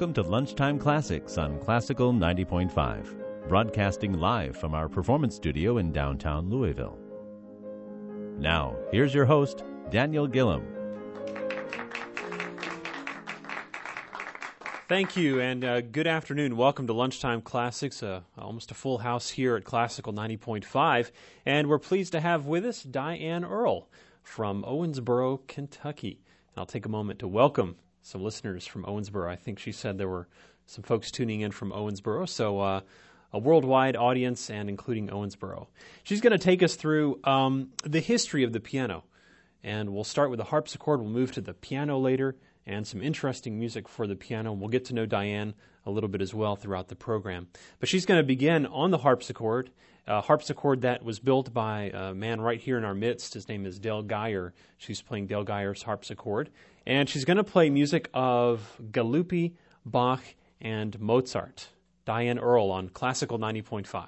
Welcome to Lunchtime Classics on Classical 90.5, broadcasting live from our performance studio in downtown Louisville. Now, here's your host, Daniel Gillum. Thank you, and good afternoon. Welcome to Lunchtime Classics, almost a full house here at Classical 90.5, and we're pleased to have with us Diane Earle from Owensboro, Kentucky. I'll take a moment to welcome some listeners from Owensboro. I think she said there were some folks tuning in from Owensboro, so a worldwide audience and including Owensboro. She's going to take us through the history of the piano, and we'll start with the harpsichord. We'll move to the piano later, and some interesting music for the piano. We'll get to know Diane a little bit as well throughout the program. But she's going to begin on the harpsichord, a harpsichord that was built by a man right here in our midst. His name is Dale Geyer. She's playing Dale Geyer's harpsichord. And she's going to play music of Galuppi, Bach, and Mozart. Diane Earle on Classical 90.5.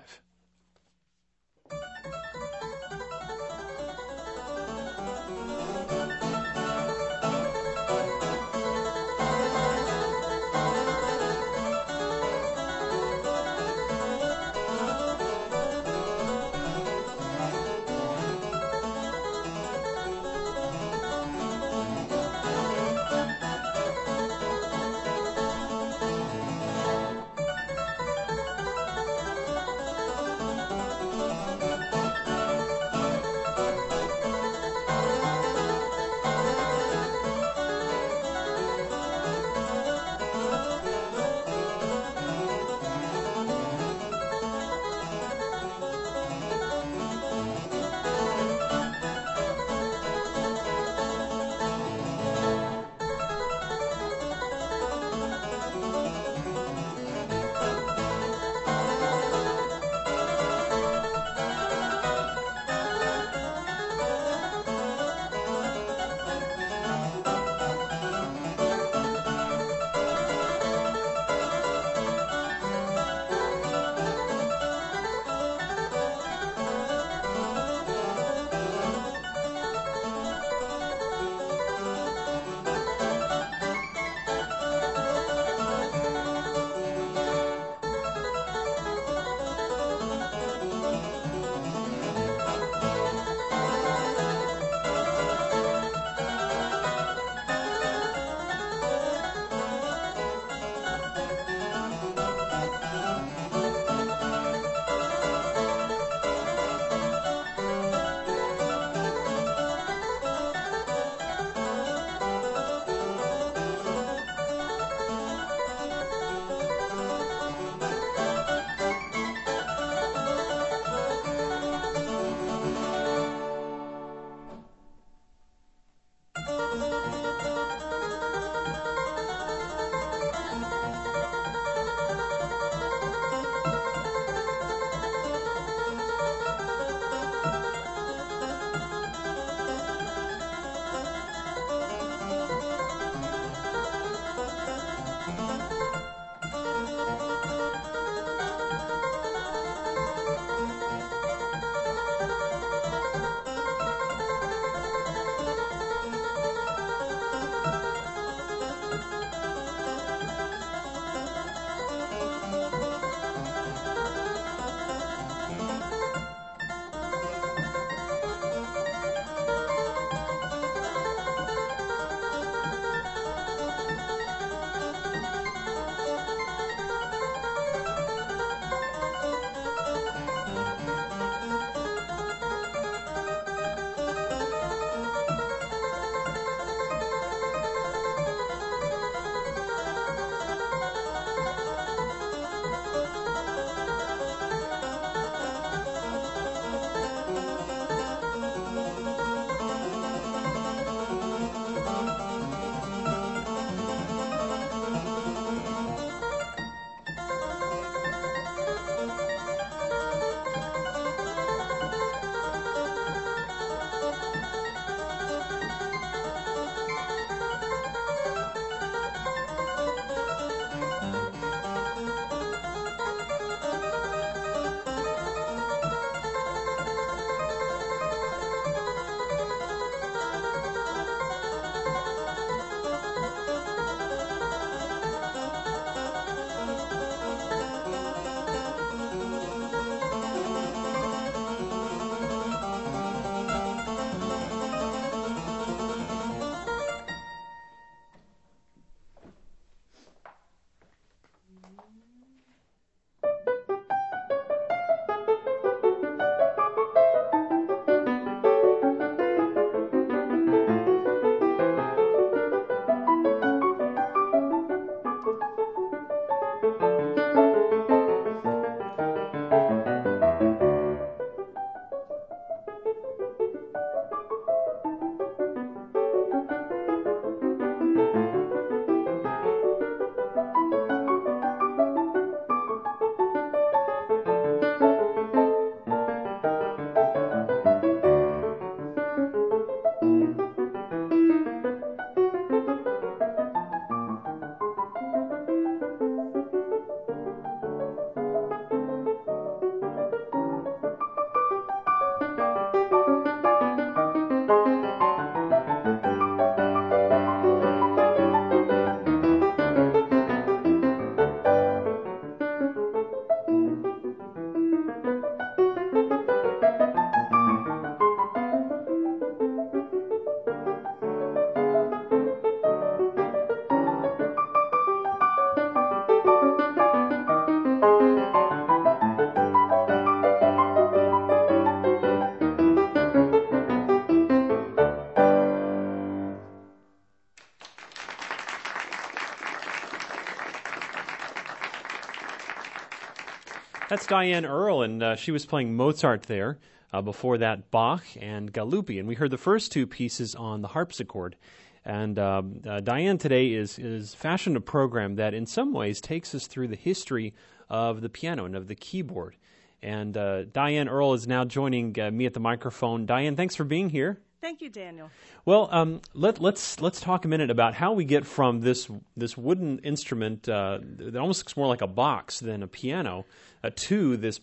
That's Diane Earl, and she was playing Mozart there. Before that, Bach and Galuppi, and we heard the first two pieces on the harpsichord. And Diane today is fashioned a program that in some ways takes us through the history of the piano and of the keyboard. And Diane Earl is now joining me at the microphone. Diane, thanks for being here. Thank you, Daniel. Well, let's talk a minute about how we get from this wooden instrument that almost looks more like a box than a piano to this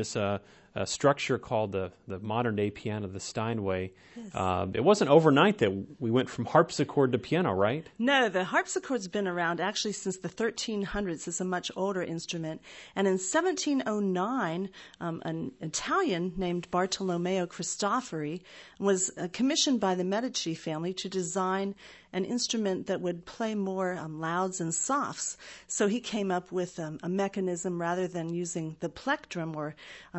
structure called the modern day piano, the Steinway. Yes. It wasn't overnight that we went from harpsichord to piano, right? No, the harpsichord's been around actually since the 1300s. It's a much older instrument. And in 1709, an Italian named Bartolomeo Cristofori was commissioned by the Medici family to design an instrument that would play more louds and softs. So he came up with a mechanism rather than using the plectrum or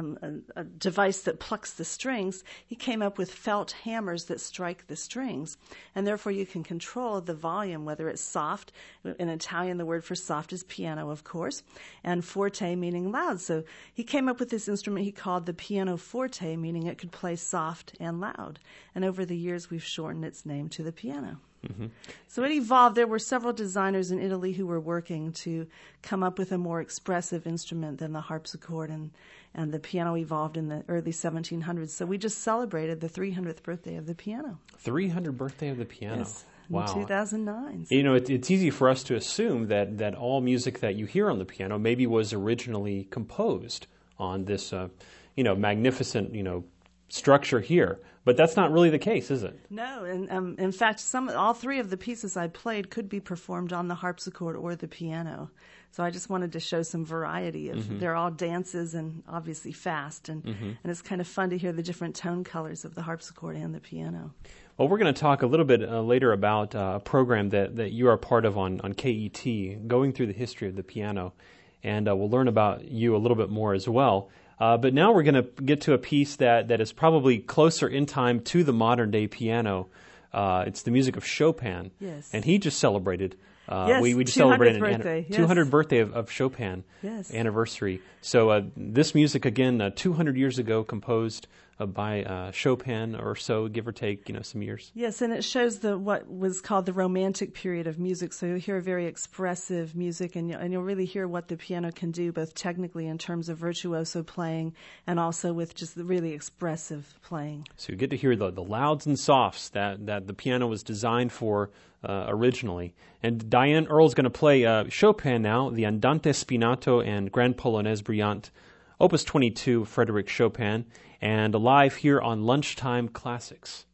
a device that plucks the strings. He came up with felt hammers that strike the strings. And therefore you can control the volume, whether it's soft. In Italian, the word for soft is piano, of course, and forte meaning loud. So he came up with this instrument he called the pianoforte, meaning it could play soft and loud. And over the years, we've shortened its name to the piano. Mm-hmm. So it evolved. There were several designers in Italy who were working to come up with a more expressive instrument than the harpsichord, and the piano evolved in the early 1700s. So we just celebrated the 300th birthday of the piano. 300th birthday of the piano. Yes, wow. In 2009. You know, it's easy for us to assume that all music that you hear on the piano maybe was originally composed on this, magnificent, structure here. But that's not really the case, is it? No, and in fact, all three of the pieces I played could be performed on the harpsichord or the piano. So I just wanted to show some variety. They're all dances and obviously fast, and it's kind of fun to hear the different tone colors of the harpsichord and the piano. Well, we're going to talk a little bit later about a program that you are part of on KET, going through the history of the piano, and we'll learn about you a little bit more as well. But now we're going to get to a piece that is probably closer in time to the modern day piano. It's the music of Chopin. Yes. And he just celebrated. Yes, we just celebrated birthday, an 200th birthday of Chopin anniversary. So this music, again, 200 years ago, composed by Chopin or so, give or take, some years. Yes, and it shows what was called the Romantic period of music. So you'll hear very expressive music, and you'll really hear what the piano can do, both technically in terms of virtuoso playing and also with just the really expressive playing. So you get to hear the louds and softs that the piano was designed for originally. And Diane Earl's going to play Chopin now, the Andante Spinato and Grand Polonaise Brillante, Opus 22, Frédéric Chopin, and live here on Lunchtime Classics.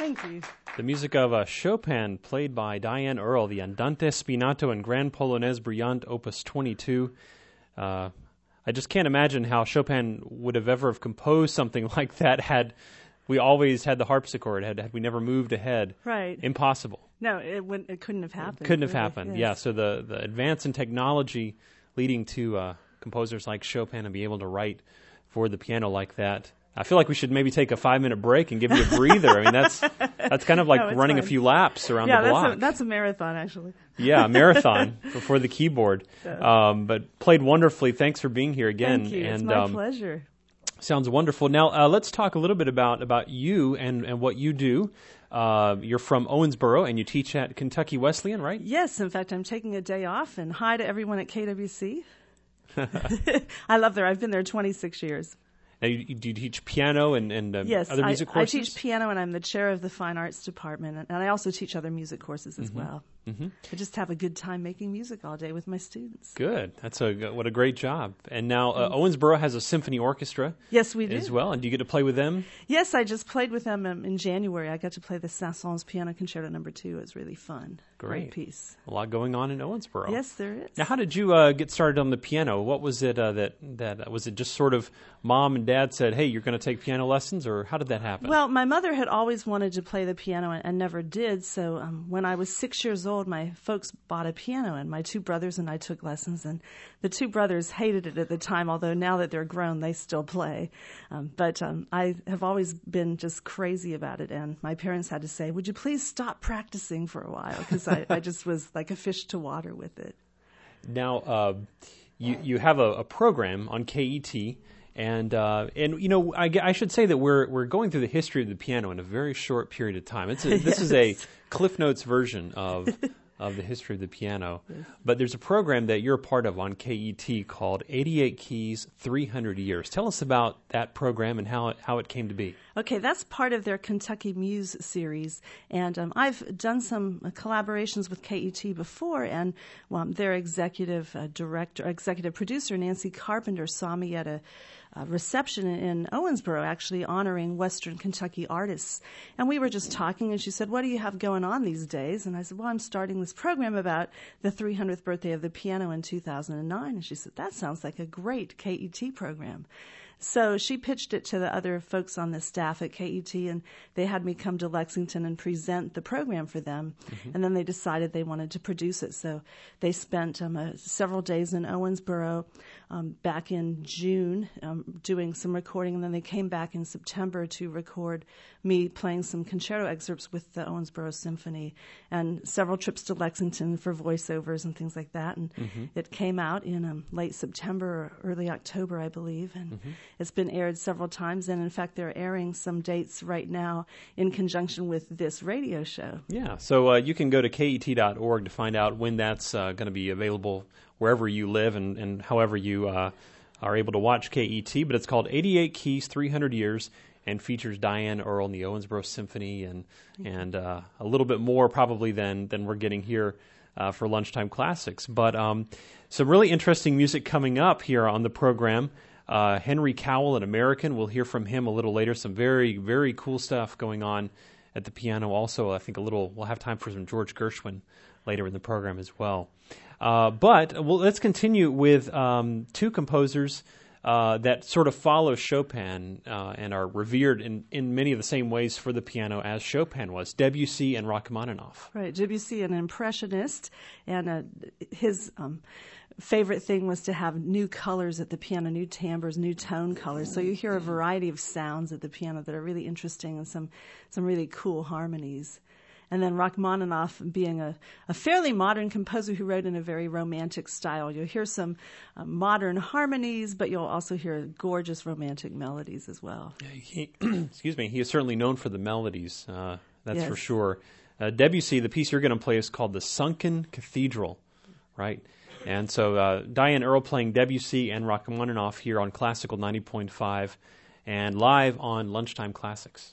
Thank you. The music of Chopin, played by Diane Earle, the Andante Spinato and Grand Polonaise Brillante, Opus 22. I just can't imagine how Chopin would have ever have composed something like that had we always had the harpsichord, had we never moved ahead. Right. Impossible. No, it couldn't have happened. Couldn't have really. happened, Yes. yeah. So the advance in technology leading to composers like Chopin and be able to write for the piano like that. I feel like we should maybe take a 5-minute break and give you a breather. I mean, that's kind of like No, it's running fine. a few laps around Yeah, the block. that's a marathon, actually. Yeah, a marathon before the keyboard. But played wonderfully. Thanks for being here again. Thank you. It's And my pleasure. sounds wonderful. Now, let's talk a little bit about you and what you do. You're from Owensboro, and you teach at Kentucky Wesleyan, right? Yes, in fact, I'm taking a day off, and hi to everyone at KWC. I love there. I've been there 26 years. Now, do you teach piano and Yes, other music courses? I teach piano, and I'm the chair of the Fine Arts Department, and I also teach other music courses as well. Mm-hmm. I just have a good time making music all day with my students. Good. What a great job. And now Owensboro has a symphony orchestra. Yes, we do. As well. And do you get to play with them? Yes, I just played with them in January. I got to play the Saint-Saëns Piano Concerto No. 2. It was really fun. Great piece. A lot going on in Owensboro. Yes, there is. Now, how did you get started on the piano? What was it that was it just sort of mom and dad said, hey, you're going to take piano lessons, or how did that happen? Well, my mother had always wanted to play the piano and never did. So when I was 6 years old, my folks bought a piano, and my two brothers and I took lessons. And the two brothers hated it at the time, although now that they're grown, they still play. But I have always been just crazy about it. And my parents had to say, would you please stop practicing for a while? Because I just was like a fish to water with it. Now, you have a program on KET. And you know, I should say that we're going through the history of the piano in a very short period of time. This is a Cliff Notes version of the history of the piano. Yes. But there's a program that you're a part of on KET called 88 Keys, 300 Years. Tell us about that program and how it came to be. Okay, that's part of their Kentucky Muse series, and I've done some collaborations with KET before, and their executive producer, Nancy Carpenter, saw me at a reception in Owensboro, actually honoring Western Kentucky artists. And we were just talking, and she said, what do you have going on these days? And I said, well, I'm starting this program about the 300th birthday of the piano in 2009. And she said, that sounds like a great KET program. So she pitched it to the other folks on the staff at KET, and they had me come to Lexington and present the program for them. Mm-hmm. And then they decided they wanted to produce it. So they spent several days in Owensboro back in June doing some recording, and then they came back in September to record me playing some concerto excerpts with the Owensboro Symphony, and several trips to Lexington for voiceovers and things like that. And it came out in late September or early October, I believe, and it's been aired several times. And in fact, they're airing some dates right now in conjunction with this radio show. Yeah, so you can go to KET.org to find out when that's going to be available wherever you live and however you are able to watch KET. But it's called 88 Keys, 300 Years, and features Diane Earle and the Owensboro Symphony and a little bit more probably than we're getting here for Lunchtime Classics. But some really interesting music coming up here on the program. Henry Cowell, an American, we'll hear from him a little later. Some very, very cool stuff going on at the piano. Also, I think we'll have time for some George Gershwin later in the program as well. But let's continue with two composers that sort of follow Chopin and are revered in many of the same ways for the piano as Chopin was, Debussy and Rachmaninoff. Right, Debussy, an impressionist, and his favorite thing was to have new colors at the piano, new timbres, new tone colors. So you hear a variety of sounds at the piano that are really interesting and some really cool harmonies. And then Rachmaninoff being a fairly modern composer who wrote in a very romantic style. You'll hear some modern harmonies, but you'll also hear gorgeous romantic melodies as well. Excuse me. He is certainly known for the melodies, that's Yes. for sure. Debussy, the piece you're going to play is called The Sunken Cathedral, right? And so Diane Earle playing Debussy and Rachmaninoff here on Classical 90.5 and live on Lunchtime Classics.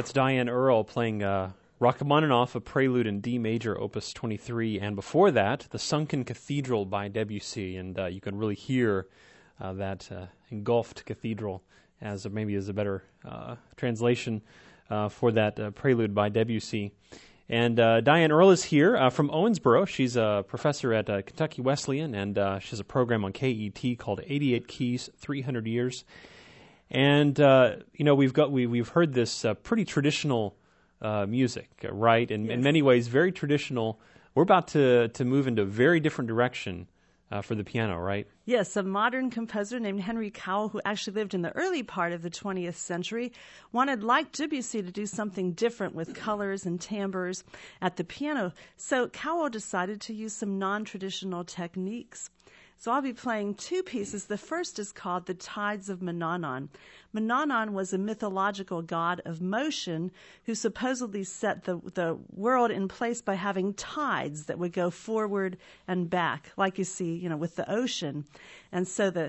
That's Diane Earle playing Rachmaninoff, a prelude in D major, opus 23, and before that, The Sunken Cathedral by Debussy, and you can really hear that engulfed cathedral as maybe as a better translation for that prelude by Debussy. And Diane Earle is here from Owensboro. She's a professor at Kentucky Wesleyan, and she has a program on KET called 88 Keys, 300 Years. And we've heard this pretty traditional music, right? And in many ways, very traditional. We're about to move into a very different direction for the piano, right? Yes, a modern composer named Henry Cowell, who actually lived in the early part of the 20th century, wanted, like Debussy, to do something different with colors and timbres at the piano. So Cowell decided to use some non-traditional techniques. So I'll be playing two pieces. The first is called The Tides of Mannanan. Mannanan was a mythological god of motion who supposedly set the world in place by having tides that would go forward and back, like you see, with the ocean. And so the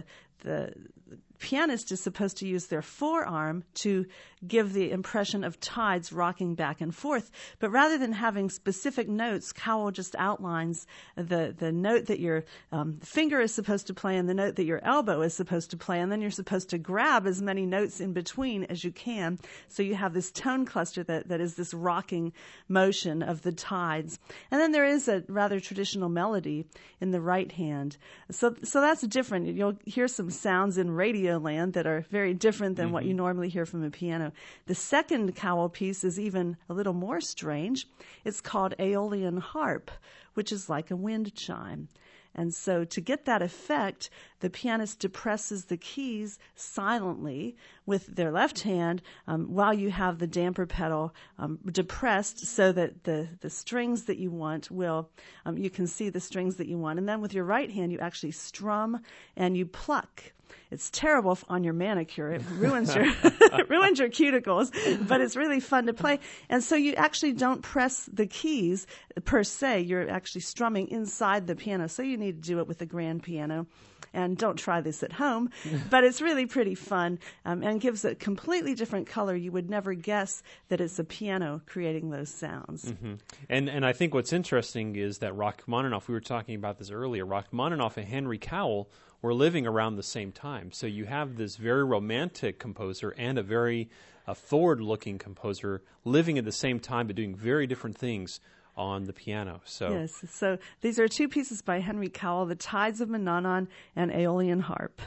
pianist is supposed to use their forearm to give the impression of tides rocking back and forth. But rather than having specific notes, Cowell just outlines the note that your finger is supposed to play and the note that your elbow is supposed to play, and then you're supposed to grab as many notes in between as you can. So you have this tone cluster that is this rocking motion of the tides. And then there is a rather traditional melody in the right hand. So that's different. You'll hear some sounds in radio land that are very different than what you normally hear from a piano. The second Cowell piece is even a little more strange. It's called Aeolian Harp, which is like a wind chime. And so to get that effect, the pianist depresses the keys silently with their left hand while you have the damper pedal depressed so that the strings that you want you can see the strings that you want. And then with your right hand, you actually strum and you pluck. It's terrible on your manicure. It ruins your ruins your cuticles, but it's really fun to play. And so you actually don't press the keys per se. You're actually strumming inside the piano. So you need to do it with a grand piano. And don't try this at home, but it's really pretty fun and gives a completely different color. You would never guess that it's a piano creating those sounds. Mm-hmm. And I think what's interesting is that Rachmaninoff, we were talking about this earlier, Rachmaninoff and Henry Cowell were living around the same time. So you have this very romantic composer and a very forward-looking composer living at the same time but doing very different things on the piano. Yes, so these are two pieces by Henry Cowell, The Tides of Mannanan and Aeolian Harp.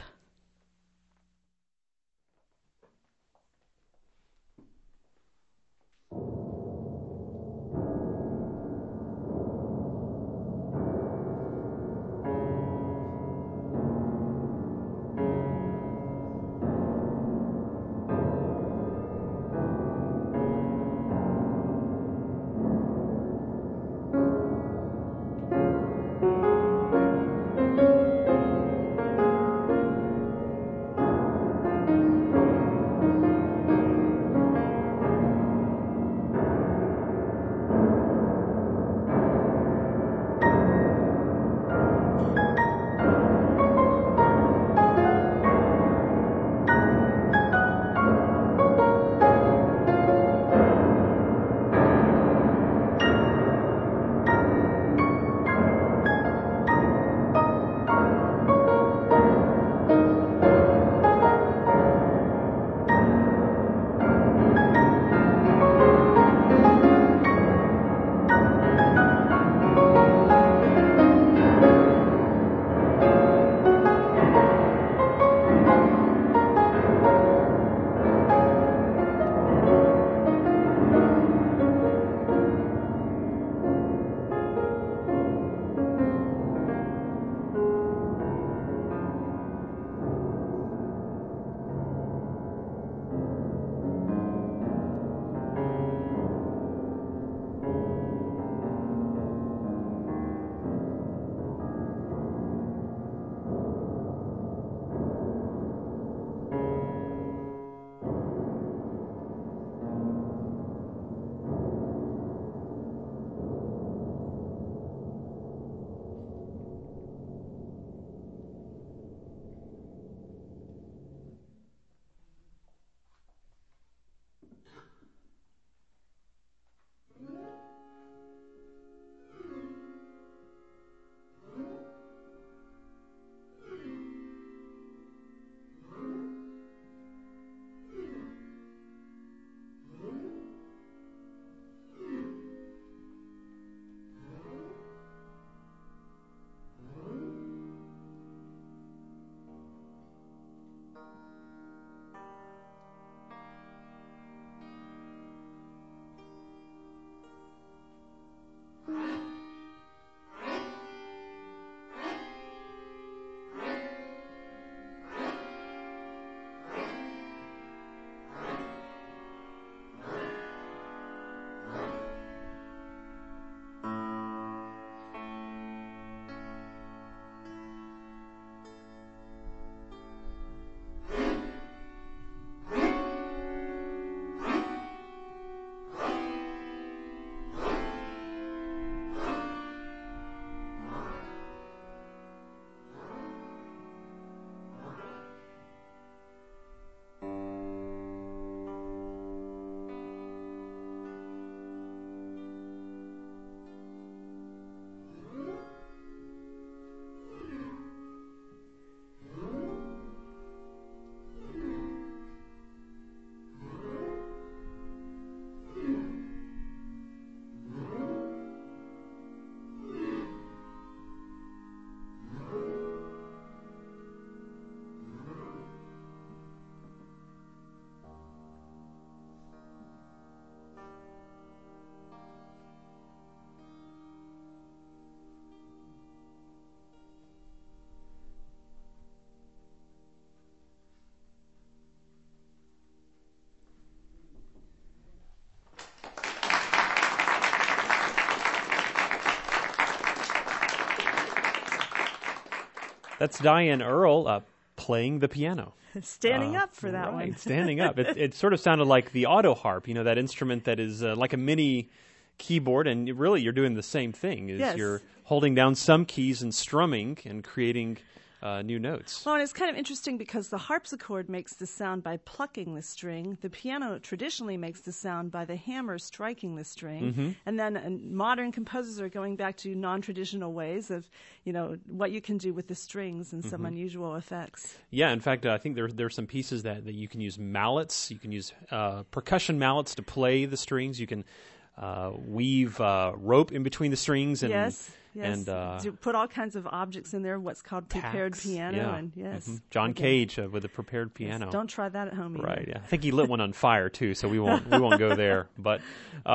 That's Diane Earl playing the piano. Standing up for that right, one. Standing up. It sort of sounded like the auto harp, that instrument that is like a mini keyboard, and really you're doing the same thing. Yes. You're holding down some keys and strumming and creating new notes. Well, and it's kind of interesting because the harpsichord makes the sound by plucking the string. The piano traditionally makes the sound by the hammer striking the string. And then modern composers are going back to non-traditional ways of, what you can do with the strings and some unusual effects. Yeah, in fact, I think there are some pieces that you can use mallets. You can use percussion mallets to play the strings. You can weave rope in between the strings. And, Yes. And you put all kinds of objects in there, what's called prepared tacks, piano. yeah. And yes. John Cage with a prepared piano. Yes, don't try that at home either. Right. Yeah. I think he lit one on fire too, so we won't go there. But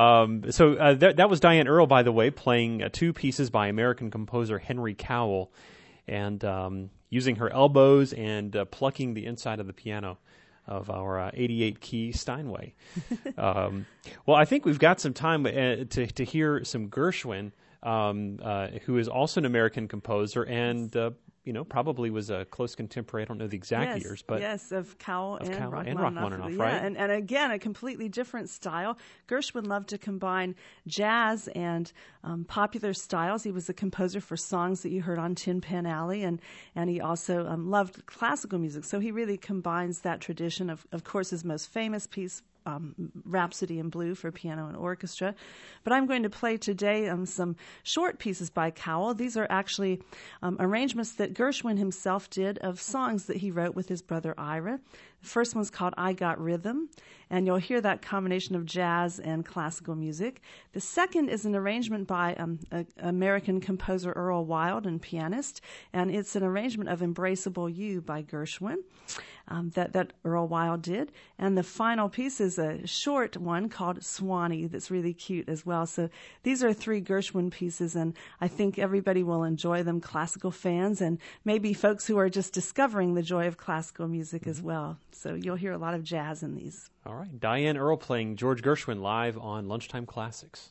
that was Diane Earl, by the way, playing two pieces by American composer Henry Cowell, and using her elbows and plucking the inside of the piano of our 88-key Steinway. Well, I think we've got some time to hear some Gershwin. Who is also an American composer and, probably was a close contemporary. I don't know the exact years, but of Cowell and Rachmaninoff, yeah. right? And again, a completely different style. Gershwin loved to combine jazz and popular styles. He was a composer for songs that you heard on Tin Pan Alley, and he also loved classical music. So he really combines that tradition. Of course, his most famous piece, Rhapsody in Blue for piano and orchestra. But I'm going to play today some short pieces by Cowell. These are actually arrangements that Gershwin himself did of songs that he wrote with his brother Ira. The first one's called I Got Rhythm, and you'll hear that combination of jazz and classical music. The second is an arrangement by American composer Earl Wild and pianist, and it's an arrangement of Embraceable You by Gershwin that Earl Wild did. And the final piece is a short one called Swanee that's really cute as well. So these are three Gershwin pieces, and I think everybody will enjoy them, classical fans and maybe folks who are just discovering the joy of classical music as well. So you'll hear a lot of jazz in these. All right. Diane Earl playing George Gershwin live on Lunchtime Classics.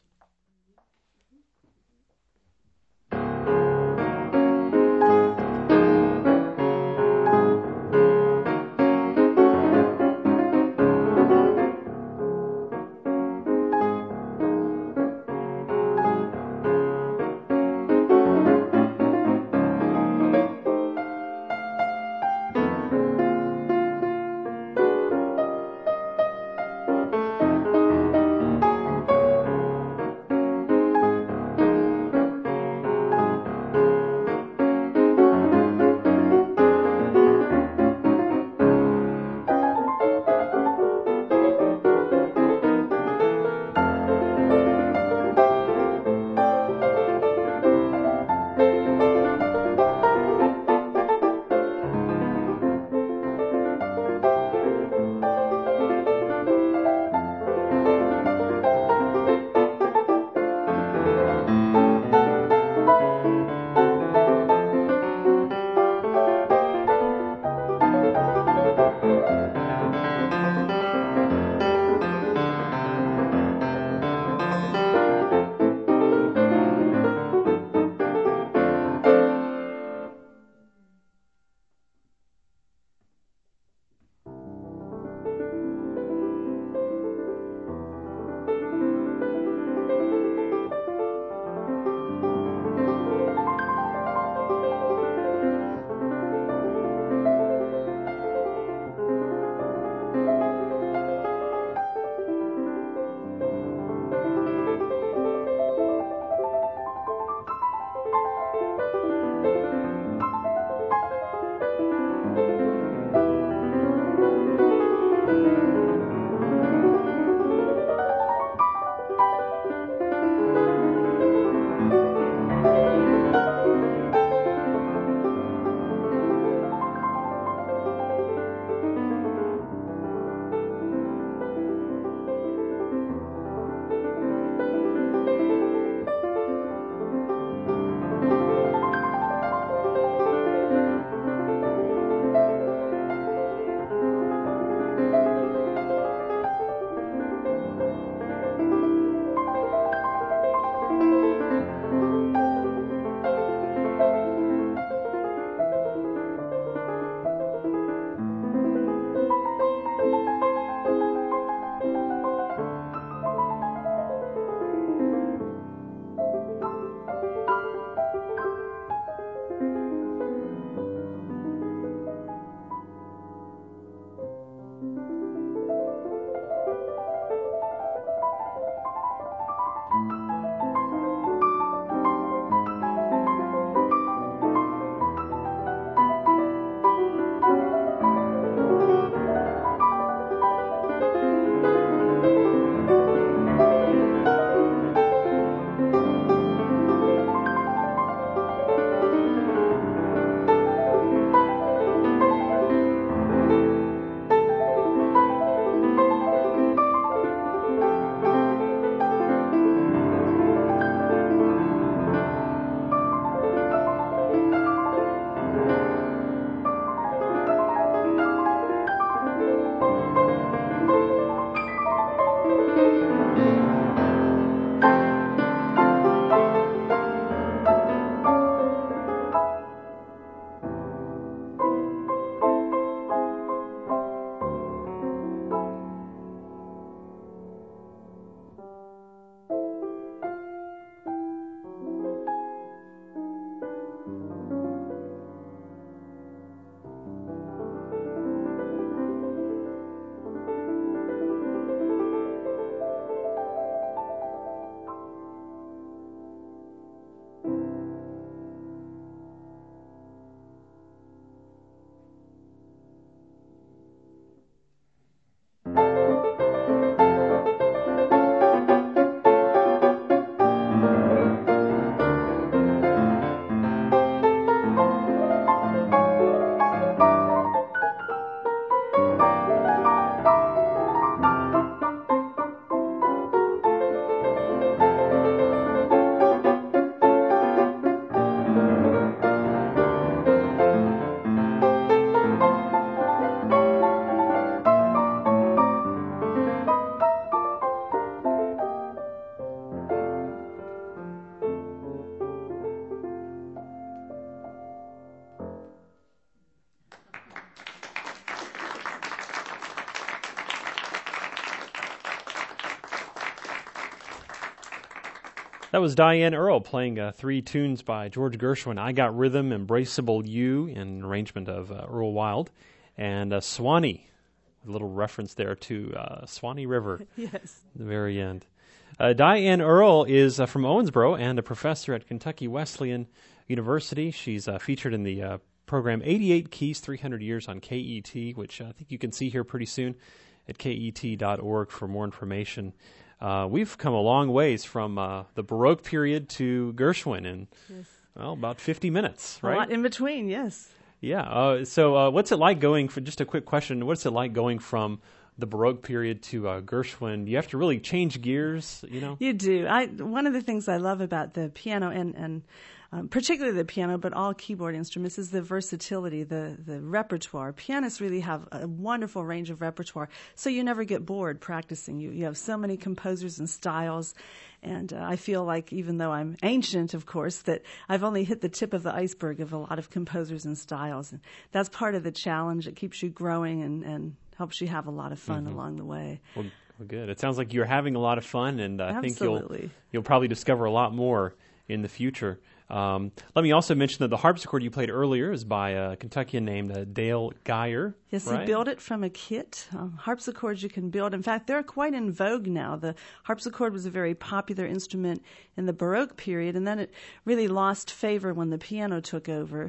That was Diane Earle playing 3 tunes by George Gershwin. I Got Rhythm, Embraceable You, in arrangement of Earl Wild, and Swanee, a little reference there to Swanee River. Yes. At the very end. Diane Earle is from Owensboro and a professor at Kentucky Wesleyan University. She's featured in the program 88 Keys, 300 Years on KET, which I think you can see here pretty soon at ket.org for more information. We've come a long ways from the Baroque period to Gershwin in, well, about 50 minutes, right? A lot in between, yes. Yeah. So what's it like going, for just a quick question, what's it like going from the Baroque period to Gershwin? You have to really change gears, you know? You do. One of the things I love about the piano and particularly the piano, but all keyboard instruments, is the versatility, the repertoire. Pianists really have a wonderful range of repertoire, so you never get bored practicing. You have so many composers and styles, and I feel like, even though I'm ancient, of course, that I've only hit the tip of the iceberg of a lot of composers and styles. And that's part of the challenge. It keeps you growing and helps you have a lot of fun along the way. Well, good. It sounds like you're having a lot of fun, and I think Absolutely. you'll probably discover a lot more in the future. Let me also mention that the harpsichord you played earlier is by a Kentuckian named Dale Geyer. Yes, right? He built it from a kit. Harpsichords you can build. In fact, they're quite in vogue now. The harpsichord was a very popular instrument in the Baroque period, and then it really lost favor when the piano took over.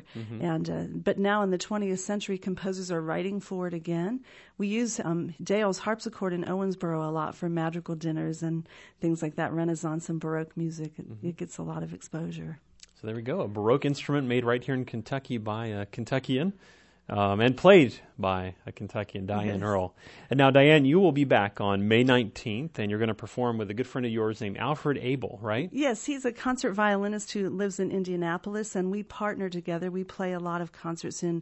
But now in the 20th century, composers are writing for it again. We use Dale's harpsichord in Owensboro a lot for madrigal dinners and things like that, Renaissance and Baroque music. It gets a lot of exposure. So there we go, a Baroque instrument made right here in Kentucky by a Kentuckian and played by a Kentuckian, Diane Earle. And now, Diane, you will be back on May 19th, and you're going to perform with a good friend of yours named Alfred Abel, right? Yes, he's a concert violinist who lives in Indianapolis, and we partner together. We play a lot of concerts in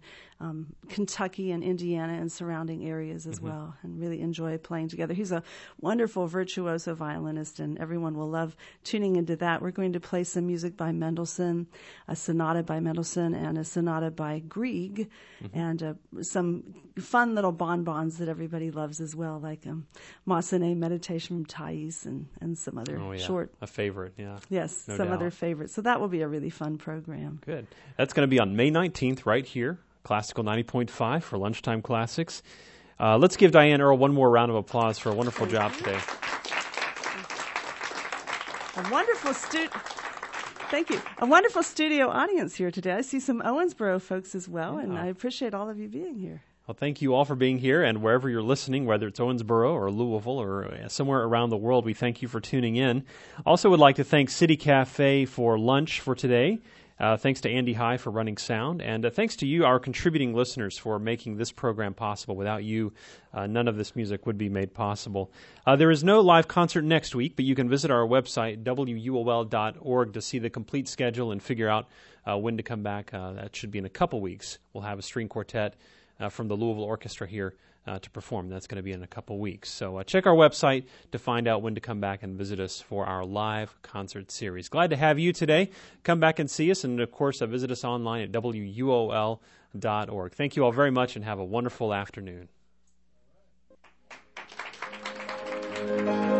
Kentucky and Indiana and surrounding areas as well, and really enjoy playing together. He's a wonderful virtuoso violinist, and everyone will love tuning into that. We're going to play some music by Mendelssohn, a sonata by Mendelssohn, and a sonata by Grieg, and some fun little bonbons that everybody loves as well, like Massenet Meditation from Thais and some other short. A favorite, yeah. Yes, no some doubt. other favorites. So that will be a really fun program. Good. That's going to be on May 19th right here, Classical 90.5 for Lunchtime Classics. Let's give Diane Earle one more round of applause for a wonderful job today. A wonderful Thank you. A wonderful studio audience here today. I see some Owensboro folks as well, and I appreciate all of you being here. Well, thank you all for being here, and wherever you're listening, whether it's Owensboro or Louisville or somewhere around the world, we thank you for tuning in. Also would like to thank City Cafe for lunch for today. Thanks to Andy High for running sound, and thanks to you, our contributing listeners, for making this program possible. Without you, none of this music would be made possible. There is no live concert next week, but you can visit our website, wuol.org, to see the complete schedule and figure out when to come back. That should be in a couple weeks. We'll have a string quartet from the Louisville Orchestra here to perform. That's going to be in a couple weeks. So check our website to find out when to come back and visit us for our live concert series. Glad to have you today. Come back and see us, and of course visit us online at wuol.org. Thank you all very much, and have a wonderful afternoon.